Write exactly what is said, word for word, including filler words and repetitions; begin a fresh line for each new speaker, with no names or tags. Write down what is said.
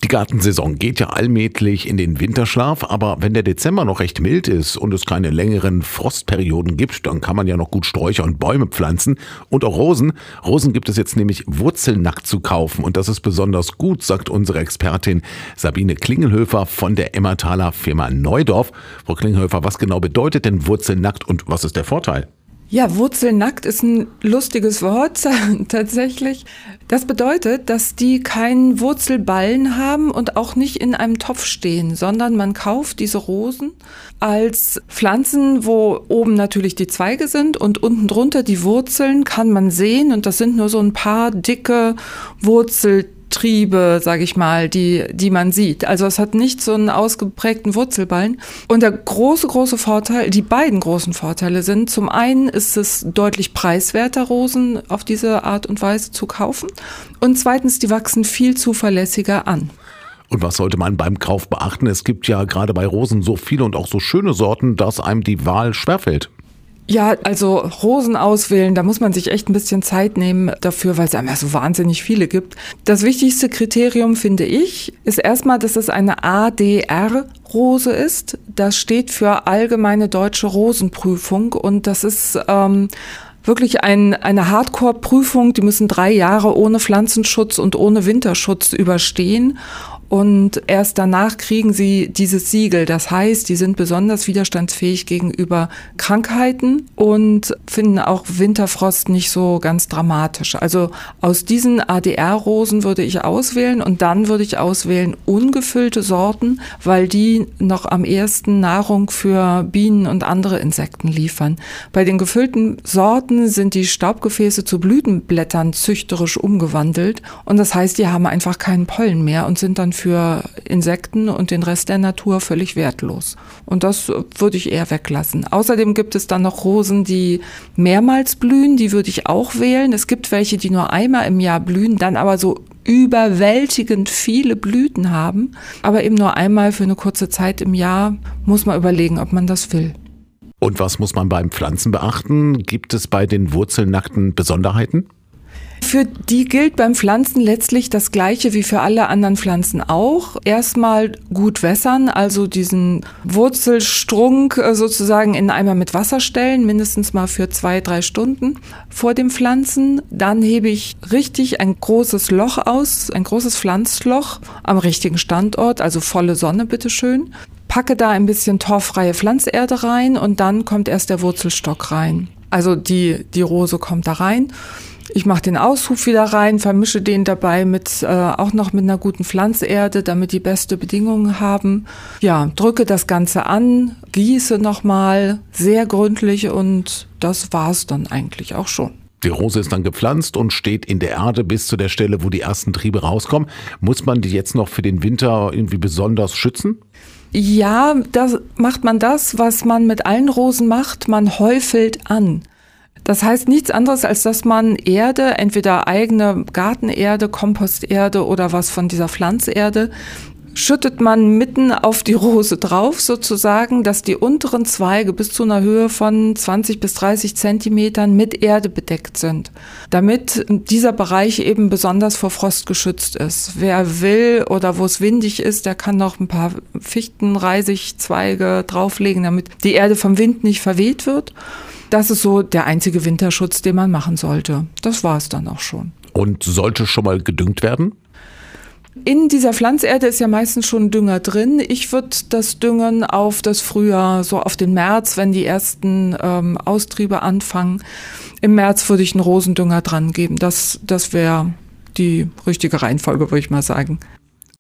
Die Gartensaison geht ja allmählich in den Winterschlaf, aber wenn der Dezember noch recht mild ist und es keine längeren Frostperioden gibt, dann kann man ja noch gut Sträucher und Bäume pflanzen und auch Rosen. Rosen gibt es jetzt nämlich wurzelnackt zu kaufen und das ist besonders gut, sagt unsere Expertin Sabine Klingelhöfer von der Emmertaler Firma Neudorf. Frau Klingelhöfer, was genau bedeutet denn wurzelnackt und was ist der Vorteil?
Ja, wurzelnackt ist ein lustiges Wort tatsächlich. Das bedeutet, dass die keinen Wurzelballen haben und auch nicht in einem Topf stehen, sondern man kauft diese Rosen als Pflanzen, wo oben natürlich die Zweige sind und unten drunter die Wurzeln kann man sehen und das sind nur so ein paar dicke Wurzeltriebe, sage ich mal, die, die man sieht. Also es hat nicht so einen ausgeprägten Wurzelballen. Und der große, große Vorteil, die beiden großen Vorteile sind, zum einen ist es deutlich preiswerter, Rosen auf diese Art und Weise zu kaufen. Und zweitens, die wachsen viel zuverlässiger an.
Und was sollte man beim Kauf beachten? Es gibt ja gerade bei Rosen so viele und auch so schöne Sorten, dass einem die Wahl schwerfällt.
Ja, also Rosen auswählen, da muss man sich echt ein bisschen Zeit nehmen dafür, weil es einfach so wahnsinnig viele gibt. Das wichtigste Kriterium, finde ich, ist erstmal, dass es eine A D R-Rose ist. Das steht für Allgemeine Deutsche Rosenprüfung und das ist ähm, wirklich ein, eine Hardcore-Prüfung. Die müssen drei Jahre ohne Pflanzenschutz und ohne Winterschutz überstehen. Und erst danach kriegen sie dieses Siegel. Das heißt, die sind besonders widerstandsfähig gegenüber Krankheiten und finden auch Winterfrost nicht so ganz dramatisch. Also aus diesen A D R-Rosen würde ich auswählen und dann würde ich auswählen ungefüllte Sorten, weil die noch am ehesten Nahrung für Bienen und andere Insekten liefern. Bei den gefüllten Sorten sind die Staubgefäße zu Blütenblättern züchterisch umgewandelt und das heißt, die haben einfach keinen Pollen mehr und sind dann für Insekten und den Rest der Natur völlig wertlos. Und das würde ich eher weglassen. Außerdem gibt es dann noch Rosen, die mehrmals blühen, die würde ich auch wählen. Es gibt welche, die nur einmal im Jahr blühen, dann aber so überwältigend viele Blüten haben. Aber eben nur einmal für eine kurze Zeit im Jahr muss man überlegen, ob man das will.
Und was muss man beim Pflanzen beachten? Gibt es bei den wurzelnackten Besonderheiten?
Für die gilt beim Pflanzen letztlich das Gleiche wie für alle anderen Pflanzen auch. Erstmal gut wässern, also diesen Wurzelstrunk sozusagen in einen Eimer mit Wasser stellen, mindestens mal für zwei, drei Stunden vor dem Pflanzen. Dann hebe ich richtig ein großes Loch aus, ein großes Pflanzloch am richtigen Standort, also volle Sonne bitteschön. Packe da ein bisschen torffreie Pflanzerde rein und dann kommt erst der Wurzelstock rein. Also die, die Rose kommt da rein. Ich mache den Aushub wieder rein, vermische den dabei mit äh, auch noch mit einer guten Pflanzerde, damit die beste Bedingungen haben. Ja, drücke das Ganze an, gieße nochmal sehr gründlich und das war's dann eigentlich auch schon.
Die Rose ist dann gepflanzt und steht in der Erde bis zu der Stelle, wo die ersten Triebe rauskommen. Muss man die jetzt noch für den Winter irgendwie besonders schützen?
Ja, da macht man das, was man mit allen Rosen macht, man häufelt an. Das heißt nichts anderes, als dass man Erde, entweder eigene Gartenerde, Komposterde oder was von dieser Pflanzerde, schüttet man mitten auf die Rose drauf sozusagen, dass die unteren Zweige bis zu einer Höhe von zwanzig bis dreißig Zentimetern mit Erde bedeckt sind, damit dieser Bereich eben besonders vor Frost geschützt ist. Wer will oder wo es windig ist, der kann noch ein paar Fichtenreisigzweige drauflegen, damit die Erde vom Wind nicht verweht wird. Das ist so der einzige Winterschutz, den man machen sollte. Das war es dann auch schon.
Und sollte schon mal gedüngt werden?
In dieser Pflanzerde ist ja meistens schon Dünger drin. Ich würde das düngen auf das Frühjahr, so auf den März, wenn die ersten ähm, Austriebe anfangen. Im März würde ich einen Rosendünger dran geben. Das, das wäre die richtige Reihenfolge, würde ich mal sagen.